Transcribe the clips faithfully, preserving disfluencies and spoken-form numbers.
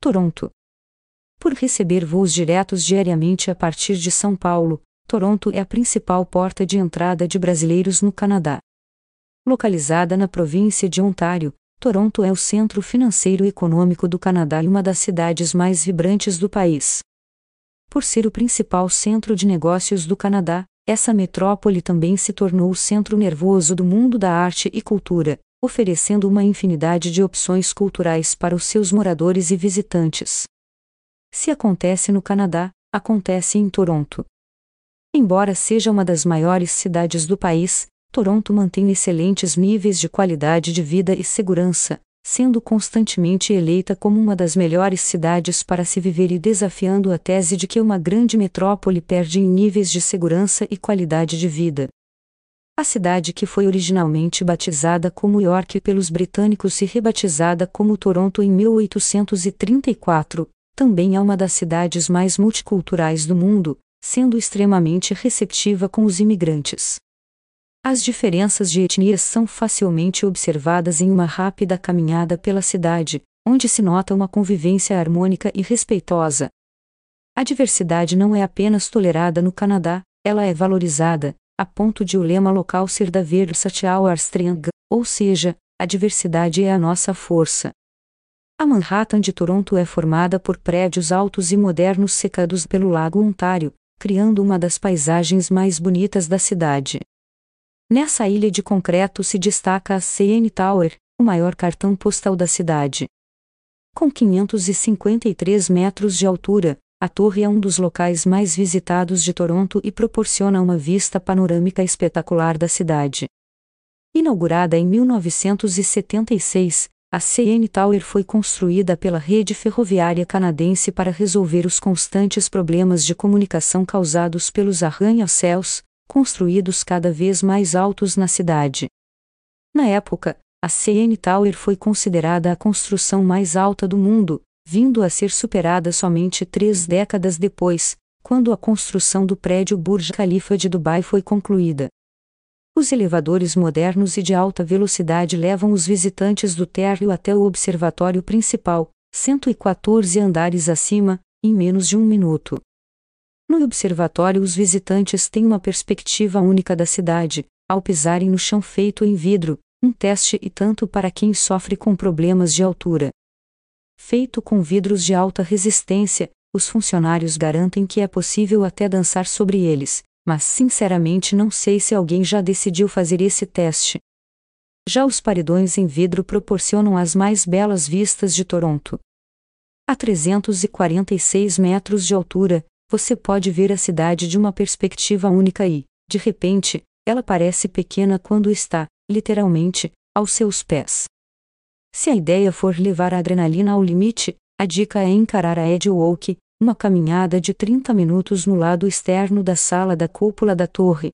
Toronto. Por receber voos diretos diariamente a partir de São Paulo, Toronto é a principal porta de entrada de brasileiros no Canadá. Localizada na província de Ontário, Toronto é o centro financeiro e econômico do Canadá e uma das cidades mais vibrantes do país. Por ser o principal centro de negócios do Canadá, essa metrópole também se tornou o centro nervoso do mundo da arte e cultura, oferecendo uma infinidade de opções culturais para os seus moradores e visitantes. Se acontece no Canadá, acontece em Toronto. Embora seja uma das maiores cidades do país, Toronto mantém excelentes níveis de qualidade de vida e segurança, sendo constantemente eleita como uma das melhores cidades para se viver e desafiando a tese de que uma grande metrópole perde em níveis de segurança e qualidade de vida. A cidade que foi originalmente batizada como York pelos britânicos e rebatizada como Toronto em mil oitocentos e trinta e quatro, também é uma das cidades mais multiculturais do mundo, sendo extremamente receptiva com os imigrantes. As diferenças de etnias são facilmente observadas em uma rápida caminhada pela cidade, onde se nota uma convivência harmônica e respeitosa. A diversidade não é apenas tolerada no Canadá, ela é valorizada, a ponto de o lema local ser da Versatile Our Strength, ou seja, a diversidade é a nossa força. A Manhattan de Toronto é formada por prédios altos e modernos cercados pelo Lago Ontário, criando uma das paisagens mais bonitas da cidade. Nessa ilha de concreto se destaca a C N Tower, o maior cartão postal da cidade. Com quinhentos e cinquenta e três metros de altura, a torre é um dos locais mais visitados de Toronto e proporciona uma vista panorâmica espetacular da cidade. Inaugurada em mil novecentos e setenta e seis, a C N Tower foi construída pela rede ferroviária canadense para resolver os constantes problemas de comunicação causados pelos arranha-céus, construídos cada vez mais altos na cidade. Na época, a C N Tower foi considerada a construção mais alta do mundo, vindo a ser superada somente três décadas depois, quando a construção do prédio Burj Khalifa de Dubai foi concluída. Os elevadores modernos e de alta velocidade levam os visitantes do térreo até o observatório principal, cento e quatorze andares acima, em menos de um minuto. No observatório, os visitantes têm uma perspectiva única da cidade, ao pisarem no chão feito em vidro, um teste e tanto para quem sofre com problemas de altura. Feito com vidros de alta resistência, os funcionários garantem que é possível até dançar sobre eles, mas sinceramente não sei se alguém já decidiu fazer esse teste. Já os paredões em vidro proporcionam as mais belas vistas de Toronto. A trezentos e quarenta e seis metros de altura, você pode ver a cidade de uma perspectiva única e, de repente, ela parece pequena quando está, literalmente, aos seus pés. Se a ideia for levar a adrenalina ao limite, a dica é encarar a Edge Walk, uma caminhada de trinta minutos no lado externo da sala da cúpula da torre.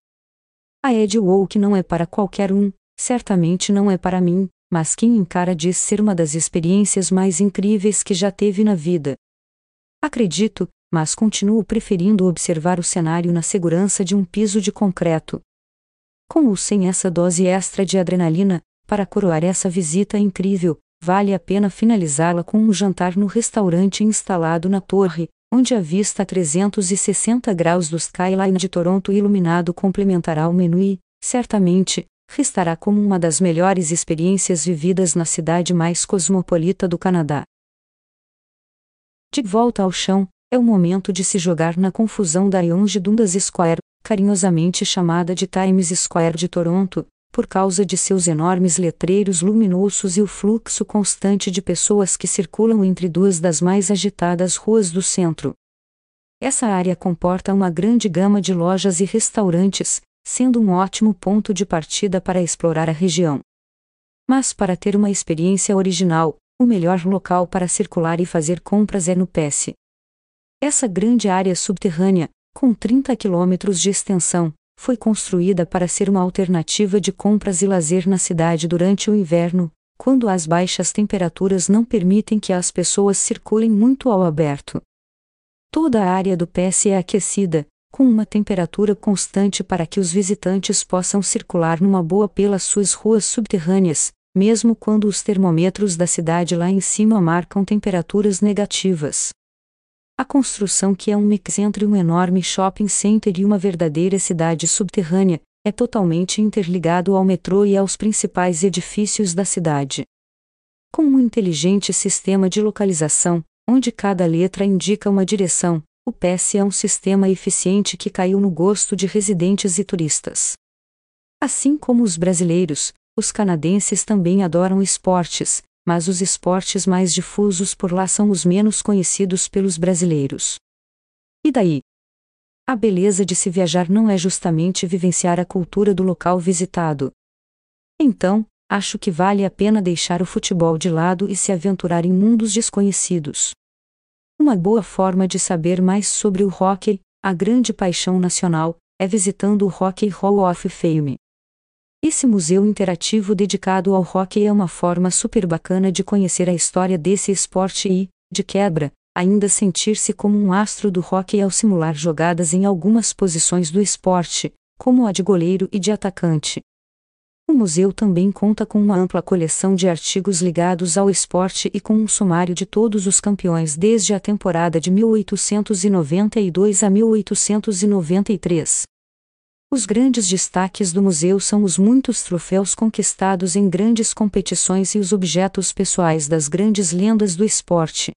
A Edge Walk não é para qualquer um, certamente não é para mim, mas quem encara diz ser uma das experiências mais incríveis que já teve na vida. Acredito, mas continuo preferindo observar o cenário na segurança de um piso de concreto. Com ou sem essa dose extra de adrenalina, para coroar essa visita incrível, vale a pena finalizá-la com um jantar no restaurante instalado na torre, onde a vista a trezentos e sessenta graus do skyline de Toronto iluminado complementará o menu e, certamente, restará como uma das melhores experiências vividas na cidade mais cosmopolita do Canadá. De volta ao chão, é o momento de se jogar na confusão da Yonge Dundas Square, carinhosamente chamada de Times Square de Toronto, por causa de seus enormes letreiros luminosos e o fluxo constante de pessoas que circulam entre duas das mais agitadas ruas do centro. Essa área comporta uma grande gama de lojas e restaurantes, sendo um ótimo ponto de partida para explorar a região. Mas para ter uma experiência original, o melhor local para circular e fazer compras é no P S. Essa grande área subterrânea, com trinta quilômetros de extensão, foi construída para ser uma alternativa de compras e lazer na cidade durante o inverno, quando as baixas temperaturas não permitem que as pessoas circulem muito ao aberto. Toda a área do P S é aquecida, com uma temperatura constante para que os visitantes possam circular numa boa pelas suas ruas subterrâneas, mesmo quando os termômetros da cidade lá em cima marcam temperaturas negativas. A construção, que é um mix entre um enorme shopping center e uma verdadeira cidade subterrânea, é totalmente interligado ao metrô e aos principais edifícios da cidade. Com um inteligente sistema de localização, onde cada letra indica uma direção, o P S é um sistema eficiente que caiu no gosto de residentes e turistas. Assim como os brasileiros, os canadenses também adoram esportes, mas os esportes mais difusos por lá são os menos conhecidos pelos brasileiros. E daí? A beleza de se viajar não é justamente vivenciar a cultura do local visitado. Então, acho que vale a pena deixar o futebol de lado e se aventurar em mundos desconhecidos. Uma boa forma de saber mais sobre o hóquei, a grande paixão nacional, é visitando o Hockey Hall of Fame. Esse museu interativo dedicado ao hóquei é uma forma super bacana de conhecer a história desse esporte e, de quebra, ainda sentir-se como um astro do hóquei ao simular jogadas em algumas posições do esporte, como a de goleiro e de atacante. O museu também conta com uma ampla coleção de artigos ligados ao esporte e com um sumário de todos os campeões desde a temporada de mil oitocentos e noventa e dois a mil oitocentos e noventa e três. Os grandes destaques do museu são os muitos troféus conquistados em grandes competições e os objetos pessoais das grandes lendas do esporte.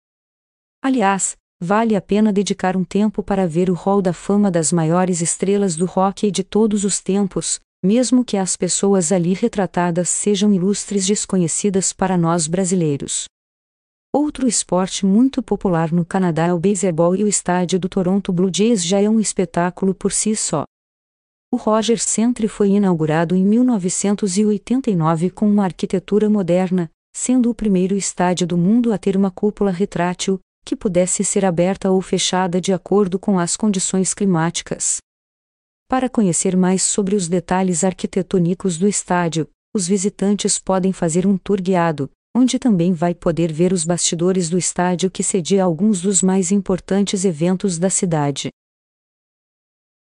Aliás, vale a pena dedicar um tempo para ver o Hall da Fama das maiores estrelas do hóquei de todos os tempos, mesmo que as pessoas ali retratadas sejam ilustres desconhecidas para nós brasileiros. Outro esporte muito popular no Canadá é o beisebol e o estádio do Toronto Blue Jays já é um espetáculo por si só. O Rogers Centre foi inaugurado em mil novecentos e oitenta e nove com uma arquitetura moderna, sendo o primeiro estádio do mundo a ter uma cúpula retrátil, que pudesse ser aberta ou fechada de acordo com as condições climáticas. Para conhecer mais sobre os detalhes arquitetônicos do estádio, os visitantes podem fazer um tour guiado, onde também vai poder ver os bastidores do estádio que cedia alguns dos mais importantes eventos da cidade.